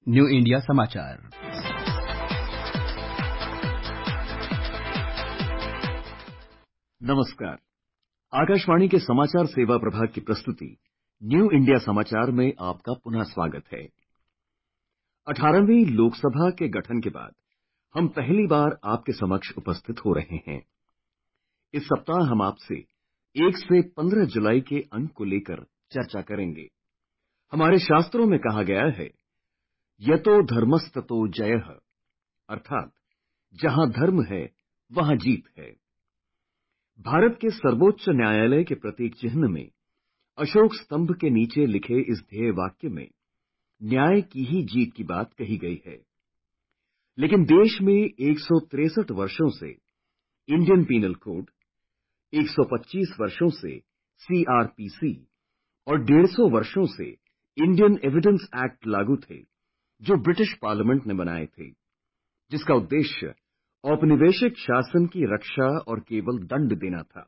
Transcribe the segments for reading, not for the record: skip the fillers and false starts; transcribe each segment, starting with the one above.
New India समाचार। नमस्कार। आकाशवाणी के समाचार सेवा प्रभाग की प्रस्तुति न्यू इंडिया समाचार में आपका पुनः स्वागत है। 18वीं लोकसभा के गठन के बाद हम पहली बार आपके समक्ष उपस्थित हो रहे हैं। इस सप्ताह हम आपसे 1 से 15 जुलाई के अंक को लेकर चर्चा करेंगे। हमारे शास्त्रों में कहा गया है, यतो धर्मस्ततो जयः, अर्थात जहां धर्म है वहां जीत है। भारत के सर्वोच्च न्यायालय के प्रतीक चिन्ह में अशोक स्तंभ के नीचे लिखे इस ध्येय वाक्य में न्याय की ही जीत की बात कही गई है। लेकिन देश में 163 वर्षों से इंडियन पीनल कोड, 125 वर्षों से सीआरपीसी और 150 वर्षों से इंडियन एविडेंस एक्ट लागू थे, जो ब्रिटिश पार्लियामेंट ने बनाए थे, जिसका उद्देश्य औपनिवेशिक शासन की रक्षा और केवल दंड देना था।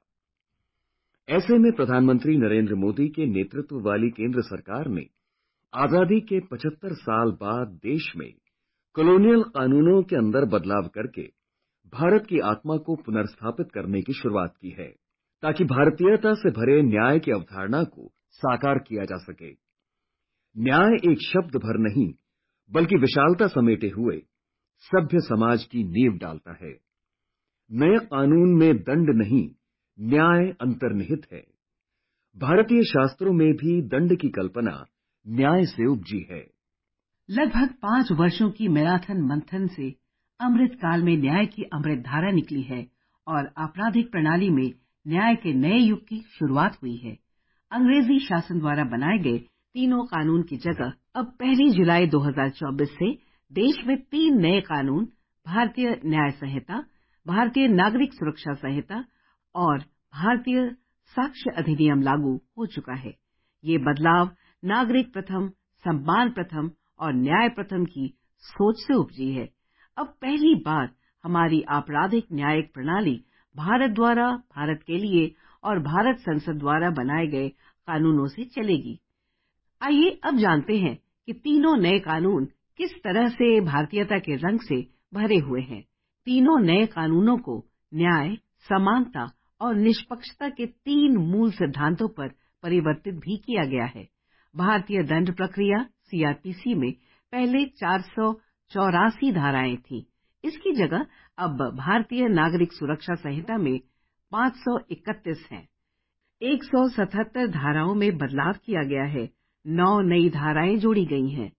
ऐसे में प्रधानमंत्री नरेंद्र मोदी के नेतृत्व वाली केंद्र सरकार ने आजादी के 75 साल बाद देश में कॉलोनियल कानूनों के अंदर बदलाव करके भारत की आत्मा को पुनर्स्थापित करने की शुरुआत की है, ताकि भारतीयता से भरे न्याय की अवधारणा को साकार किया जा सके। न्याय एक शब्द भर नहीं, बल्कि विशालता समेटे हुए सभ्य समाज की नींव डालता है। नए कानून में दंड नहीं, न्याय अंतर्निहित है। भारतीय शास्त्रों में भी दंड की कल्पना न्याय से उपजी है। लगभग 5 वर्षों की मैराथन मंथन से अमृत काल में न्याय की अमृत धारा निकली है और आपराधिक प्रणाली में न्याय के नए युग की शुरुआत हुई है। अंग्रेजी शासन द्वारा बनाए गए तीनों कानून की जगह अब 1 जुलाई 2024 से देश में 3 नए कानून, भारतीय न्याय संहिता, भारतीय नागरिक सुरक्षा संहिता और भारतीय साक्ष्य अधिनियम लागू हो चुका है। ये बदलाव नागरिक प्रथम, सम्मान प्रथम और न्याय प्रथम की सोच से उपजी है। अब पहली बार हमारी आपराधिक न्यायिक प्रणाली भारत द्वारा, भारत के लिए और भारत संसद द्वारा बनाए गए कानूनों से चलेगी। आइए अब जानते हैं कि तीनों नए कानून किस तरह से भारतीयता के रंग से भरे हुए हैं। तीनों नए कानूनों को न्याय, समानता और निष्पक्षता के 3 मूल सिद्धांतों पर परिवर्तित भी किया गया है। भारतीय दंड प्रक्रिया सीआरपीसी में पहले 484 धाराएं थीं। इसकी जगह अब भारतीय नागरिक सुरक्षा संहिता में 531 हैं। 177 धाराओं में बदलाव किया गया है। 9 नई धाराएं जोड़ी गई हैं।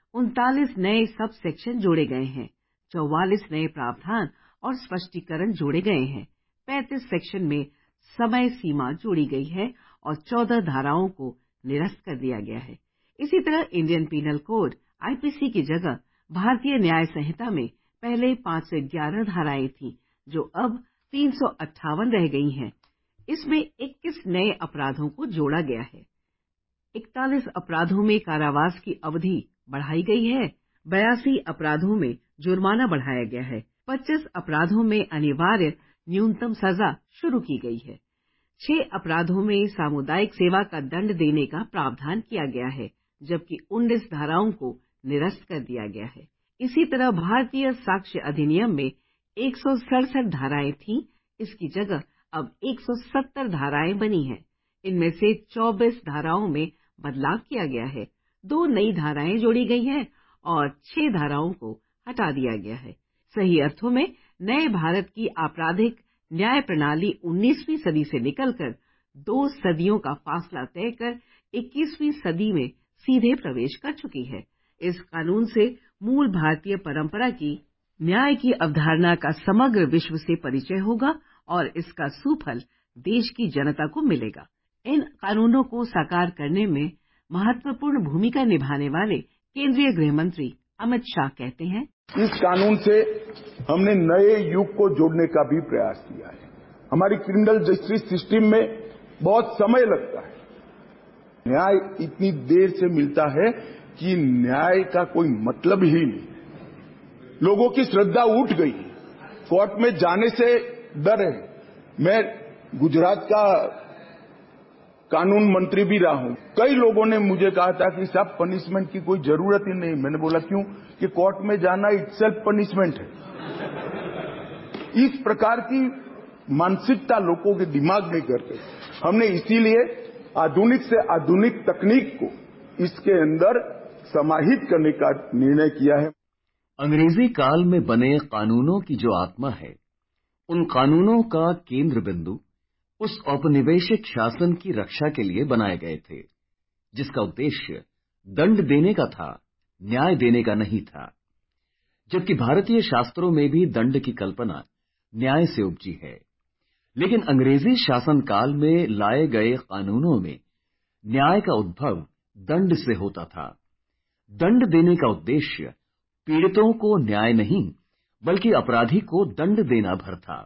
39 नए सब सेक्शन जोड़े गए हैं। 44 नए प्रावधान और स्पष्टीकरण जोड़े गए हैं। 35 सेक्शन में समय सीमा जोड़ी गई है और 14 धाराओं को निरस्त कर दिया गया है। इसी तरह इंडियन पीनल कोड आईपीसी की जगह भारतीय न्याय संहिता में पहले 511 धाराएं थीं, जो अब 358 रह गई हैं। इसमें 21 नए अपराधों को जोड़ा गया है। 41 अपराधों में कारावास की अवधि बढ़ाई गई है। 82 अपराधों में जुर्माना बढ़ाया गया है। 25 अपराधों में अनिवार्य न्यूनतम सजा शुरू की गई है। 6 अपराधों में सामुदायिक सेवा का दंड देने का प्रावधान किया गया है, जबकि 19 धाराओं को निरस्त कर दिया गया है। इसी तरह भारतीय साक्ष्य अधिनियम में 167 धाराएं थीं। इसकी जगह अब 170 धाराएं बनी हैं। इनमें से 24 धाराओं में बदलाव किया गया है। 2 नई धाराएं जोड़ी गई हैं और 6 धाराओं को हटा दिया गया है। सही अर्थों में नए भारत की आपराधिक न्याय प्रणाली 19वीं सदी से निकलकर 2 सदियों का फासला तय कर 21वीं सदी में सीधे प्रवेश कर चुकी है। इस कानून से मूल भारतीय परंपरा की न्याय की अवधारणा का समग्र विश्व से परिचय होगा और इसका सुफल देश की जनता को मिलेगा। इन कानूनों को साकार करने में महत्वपूर्ण भूमिका निभाने वाले केंद्रीय गृह मंत्री अमित शाह कहते हैं, इस कानून से हमने नए युग को जोड़ने का भी प्रयास किया है। हमारी क्रिमिनल जस्टिस सिस्टम में बहुत समय लगता है। न्याय इतनी देर से मिलता है कि न्याय का कोई मतलब ही नहीं। लोगों की श्रद्धा उठ गई। कोर्ट में जाने से डर है। मैं गुजरात का कानून मंत्री भी रहा हूं। कई लोगों ने मुझे कहा था कि साहब पनिशमेंट की कोई जरूरत ही नहीं। मैंने बोला क्यों? कि कोर्ट में जाना इटसेल्फ पनिशमेंट है। इस प्रकार की मानसिकता लोगों के दिमाग में करके हमने इसीलिए आधुनिक से आधुनिक तकनीक को इसके अंदर समाहित करने का निर्णय किया है। अंग्रेजी काल में बने कानूनों की जो आत्मा है, उन कानूनों का केंद्र बिंदु उस औपनिवेशिक शासन की रक्षा के लिए बनाए गए थे, जिसका उद्देश्य दंड देने का था, न्याय देने का नहीं था। जबकि भारतीय शास्त्रों में भी दंड की कल्पना न्याय से उपजी है, लेकिन अंग्रेजी शासन काल में लाए गए कानूनों में न्याय का उद्भव दंड से होता था। दंड देने का उद्देश्य पीड़ितों को न्याय नहीं, बल्कि अपराधी को दंड देना भर था।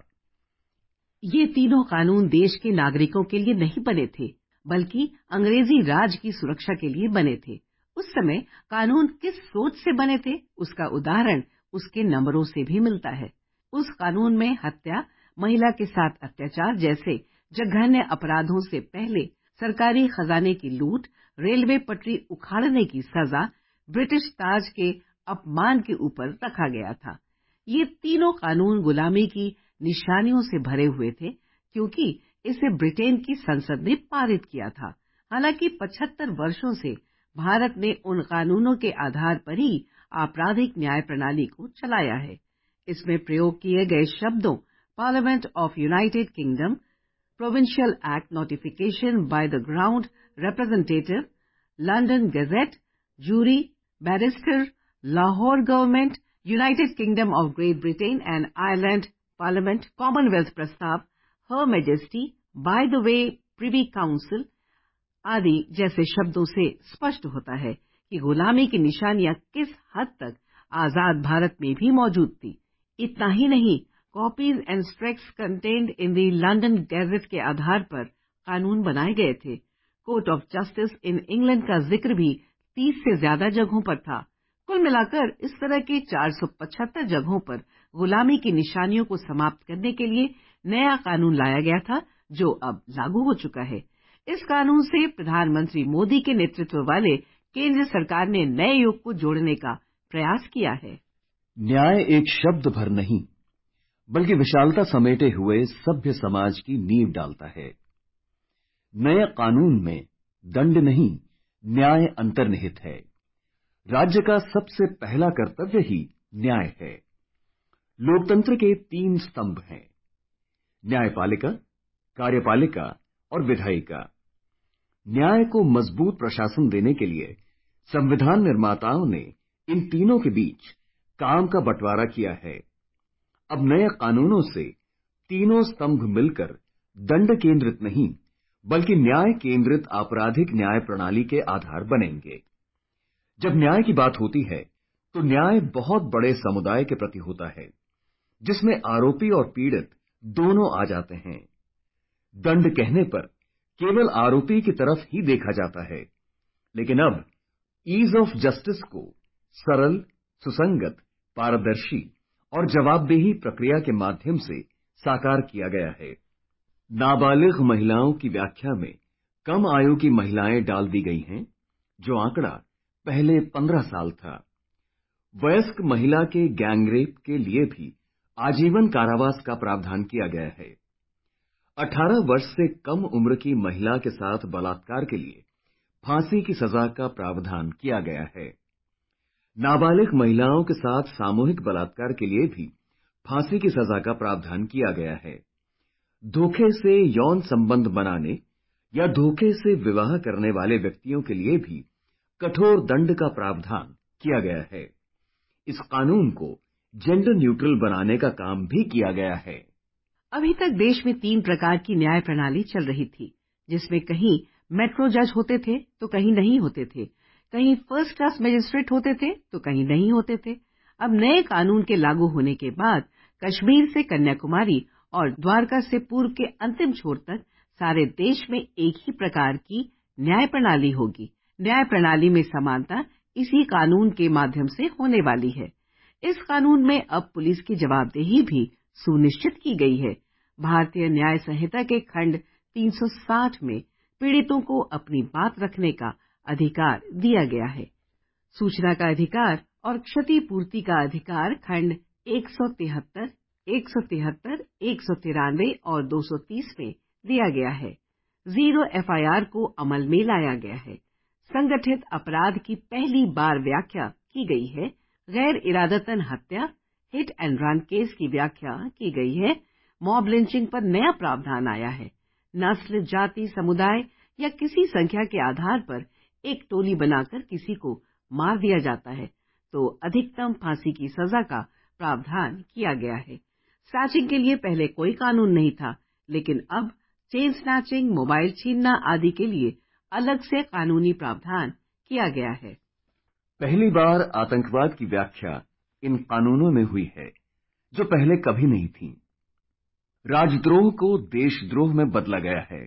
ये तीनों कानून देश के नागरिकों के लिए नहीं बने थे, बल्कि अंग्रेजी राज की सुरक्षा के लिए बने थे। उस समय कानून किस सोच से बने थे, उसका उदाहरण उसके नंबरों से भी मिलता है। उस कानून में हत्या, महिला के साथ अत्याचार जैसे जघन्य अपराधों से पहले सरकारी खजाने की लूट, रेलवे पटरी उखाड़ने की सजा, ब्रिटिश ताज के अपमान के ऊपर रखा गया था। ये तीनों कानून गुलामी की निशानियों से भरे हुए थे, क्योंकि इसे ब्रिटेन की संसद ने पारित किया था। हालांकि 75 वर्षों से भारत ने उन कानूनों के आधार पर ही आपराधिक न्याय प्रणाली को चलाया है। इसमें प्रयोग किए गए शब्दों parliament of United Kingdom, provincial act notification by the ground representative, London gazette, jury, barrister, Lahore government, United Kingdom of Great Britain and Ireland parliament, commonwealth प्रस्ताव, her majesty, by the way privy council आदि जैसे शब्दों से स्पष्ट होता है कि गुलामी की निशानियां किस हद तक आजाद भारत में भी मौजूद थी। इतना ही नहीं, copies and extracts contained in the London gazette के आधार पर कानून बनाए गए थे। Court of justice in England का जिक्र भी 30 से ज्यादा जगहों पर था। कुल मिलाकर इस तरह के 475 जगहों पर गुलामी की निशानियों को समाप्त करने के लिए नया कानून लाया गया था, जो अब लागू हो चुका है। इस कानून से प्रधानमंत्री मोदी के नेतृत्व वाले केंद्र सरकार ने नए युग को जोड़ने का प्रयास किया है। न्याय एक शब्द भर नहीं, बल्कि विशालता समेटे हुए सभ्य समाज की नींव डालता है। नए कानून में दंड नहीं, न्याय अंतर्निहित है। राज्य का सबसे पहला कर्तव्य ही न्याय है। लोकतंत्र के 3 स्तंभ हैं: न्यायपालिका, कार्यपालिका और विधायिका। न्याय को मजबूत प्रशासन देने के लिए संविधान निर्माताओं ने इन तीनों के बीच काम का बंटवारा किया है। अब नए कानूनों से तीनों स्तंभ मिलकर दंड केंद्रित नहीं, बल्कि न्याय केंद्रित आपराधिक न्याय प्रणाली के आधार बनेंगे। जब न्याय की बात होती है, तो न्याय बहुत बड़े समुदाय के प्रति होता है, जिसमें आरोपी और पीड़ित दोनों आ जाते हैं। दंड कहने पर केवल आरोपी की तरफ ही देखा जाता है, लेकिन अब ईज ऑफ जस्टिस को सरल, सुसंगत, पारदर्शी और जवाबदेही प्रक्रिया के माध्यम से साकार किया गया है। नाबालिग महिलाओं की व्याख्या में कम आयु की महिलाएं डाल दी गई हैं, जो आंकड़ा पहले 15 साल था। वयस्क महिला के गैंगरेप के लिए भी आजीवन कारावास का प्रावधान किया गया है। 18 वर्ष से कम उम्र की महिला के साथ बलात्कार के लिए फांसी की सजा का प्रावधान किया गया है। नाबालिग महिलाओं के साथ सामूहिक बलात्कार के लिए भी फांसी की सजा का प्रावधान किया गया है। धोखे से यौन संबंध बनाने या धोखे से विवाह करने वाले व्यक्तियों के लिए भी कठोर दंड का प्रावधान किया गया है। इस कानून को जेंडर न्यूट्रल बनाने का काम भी किया गया है। अभी तक देश में 3 प्रकार की न्याय प्रणाली चल रही थी, जिसमें कहीं मेट्रो जज होते थे तो कहीं नहीं होते थे, कहीं फर्स्ट क्लास मजिस्ट्रेट होते थे तो कहीं नहीं होते थे। अब नए कानून के लागू होने के बाद कश्मीर से कन्याकुमारी और द्वारका से पूर्व के अंतिम छोर तक सारे देश में एक ही प्रकार की न्याय प्रणाली होगी। न्याय प्रणाली में समानता इसी कानून के माध्यम से होने वाली है। इस कानून में अब पुलिस की जवाबदेही भी सुनिश्चित की गई है। भारतीय न्याय संहिता के खंड 360 में पीड़ितों को अपनी बात रखने का अधिकार दिया गया है। सूचना का अधिकार और क्षतिपूर्ति का अधिकार खंड 173, 173, 193 और 230 में दिया गया है। जीरो FIR को अमल में लाया गया है। संगठित अपराध की पहली बार व्याख्या की गई है। गैर इरादतन हत्या, हिट एंड रन केस की व्याख्या की गई है। मॉब लिंचिंग पर नया प्रावधान आया है। नस्ल, जाति, समुदाय या किसी संख्या के आधार पर एक टोली बनाकर किसी को मार दिया जाता है तो अधिकतम फांसी की सजा का प्रावधान किया गया है। स्नैचिंग के लिए पहले कोई कानून नहीं था, लेकिन अब चेन स्नैचिंग, मोबाइल छीनना आदि के लिए अलग से कानूनी प्रावधान किया गया है। पहली बार आतंकवाद की व्याख्या इन कानूनों में हुई है, जो पहले कभी नहीं थी। राजद्रोह को देशद्रोह में बदला गया है।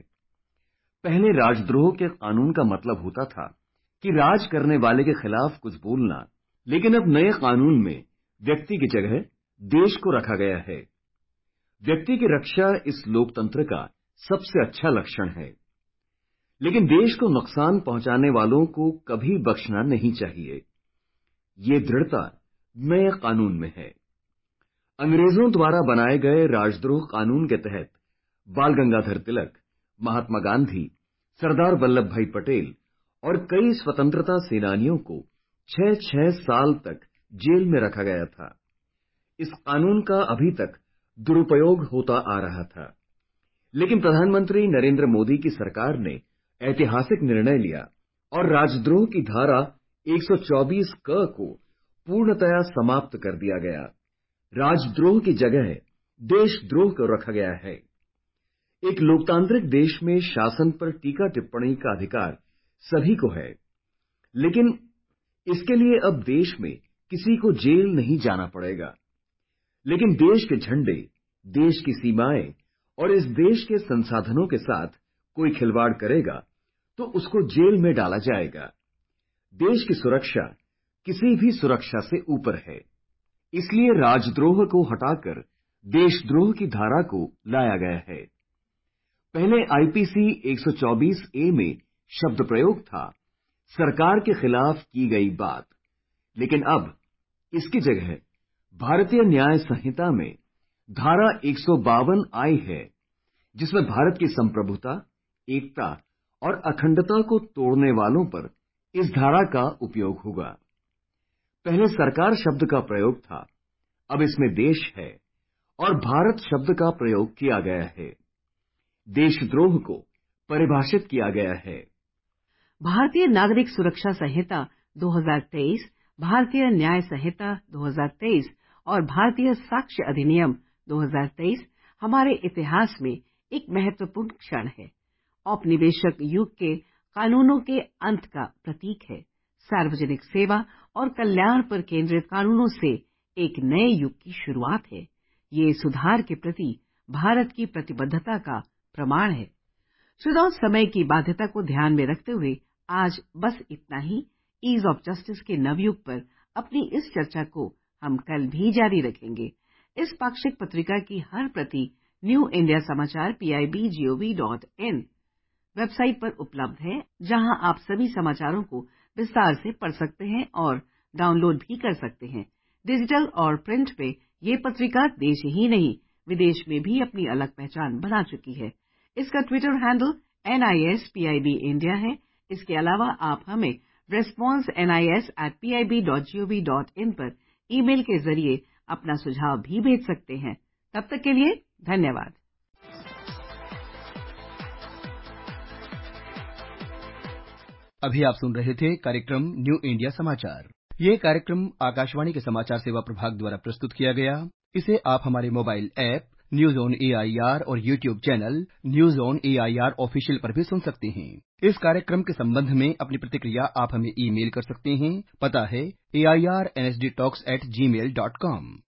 पहले राजद्रोह के कानून का मतलब होता था कि राज करने वाले के खिलाफ कुछ बोलना, लेकिन अब नए कानून में व्यक्ति की जगह देश को रखा गया है। व्यक्ति की रक्षा इस लोकतंत्र का सबसे अच्छा लक्षण है, लेकिन देश को नुकसान पहुंचाने वालों को कभी बख्शना नहीं चाहिए। ये दृढ़ता नए कानून में है। अंग्रेजों द्वारा बनाए गए राजद्रोह कानून के तहत बाल गंगाधर तिलक, महात्मा गांधी, सरदार वल्लभ भाई पटेल और कई स्वतंत्रता सेनानियों को 6-6 साल तक जेल में रखा गया था। इस कानून का अभी तक दुरुपयोग होता आ रहा था, लेकिन प्रधानमंत्री नरेंद्र मोदी की सरकार ने ऐतिहासिक निर्णय लिया और राजद्रोह की धारा 124 क को पूर्णतया समाप्त कर दिया गया। राजद्रोह की जगह देशद्रोह को रखा गया है। एक लोकतांत्रिक देश में शासन पर टीका टिप्पणी का अधिकार सभी को है, लेकिन इसके लिए अब देश में किसी को जेल नहीं जाना पड़ेगा। लेकिन देश के झंडे, देश की सीमाएं और इस देश के संसाधनों के साथ कोई खिलवाड़ करेगा तो उसको जेल में डाला जाएगा। देश की सुरक्षा किसी भी सुरक्षा से ऊपर है, इसलिए राजद्रोह को हटाकर देशद्रोह की धारा को लाया गया है। पहले आईपीसी 124A में शब्द प्रयोग था सरकार के खिलाफ की गई बात, लेकिन अब इसकी जगह भारतीय न्याय संहिता में धारा 152 आई है, जिसमें भारत की संप्रभुता, एकता और अखंडता को तोड़ने वालों पर इस धारा का उपयोग होगा। पहले सरकार शब्द का प्रयोग था, अब इसमें देश है और भारत शब्द का प्रयोग किया गया है। देशद्रोह को परिभाषित किया गया है। भारतीय नागरिक सुरक्षा संहिता 2023, भारतीय न्याय संहिता 2023 और भारतीय साक्ष्य अधिनियम 2023 हमारे इतिहास में एक महत्वपूर्ण क्षण है। औपनिवेशिक युग के कानूनों के अंत का प्रतीक है। सार्वजनिक सेवा और कल्याण पर केंद्रित कानूनों से एक नए युग की शुरुआत है। ये सुधार के प्रति भारत की प्रतिबद्धता का प्रमाण है। श्रोताओं, समय की बाध्यता को ध्यान में रखते हुए आज बस इतना ही। ईज ऑफ जस्टिस के नवयुग पर अपनी इस चर्चा को हम कल भी जारी रखेंगे। इस पाक्षिक पत्रिका की हर प्रति न्यू इंडिया समाचार PIBGOV.in वेबसाइट पर उपलब्ध है, जहां आप सभी समाचारों को विस्तार से पढ़ सकते हैं और डाउनलोड भी कर सकते हैं। डिजिटल और प्रिंट पे ये पत्रिका देश ही नहीं, विदेश में भी अपनी अलग पहचान बना चुकी है। इसका ट्विटर हैंडल NISPIB इंडिया है। इसके अलावा आप हमें response@pib.gov.in पर ईमेल के जरिए अपना सुझाव भी भेज सकते हैं। तब तक के लिए धन्यवाद। अभी आप सुन रहे थे कार्यक्रम न्यू इंडिया समाचार। ये कार्यक्रम आकाशवाणी के समाचार सेवा प्रभाग द्वारा प्रस्तुत किया गया। इसे आप हमारे mobile app news on AIR और YouTube channel news on AIR official पर भी सुन सकते हैं। इस कार्यक्रम के संबंध में अपनी प्रतिक्रिया आप हमें ईमेल कर सकते हैं। पता है AIRNSDTalks@gmail.com।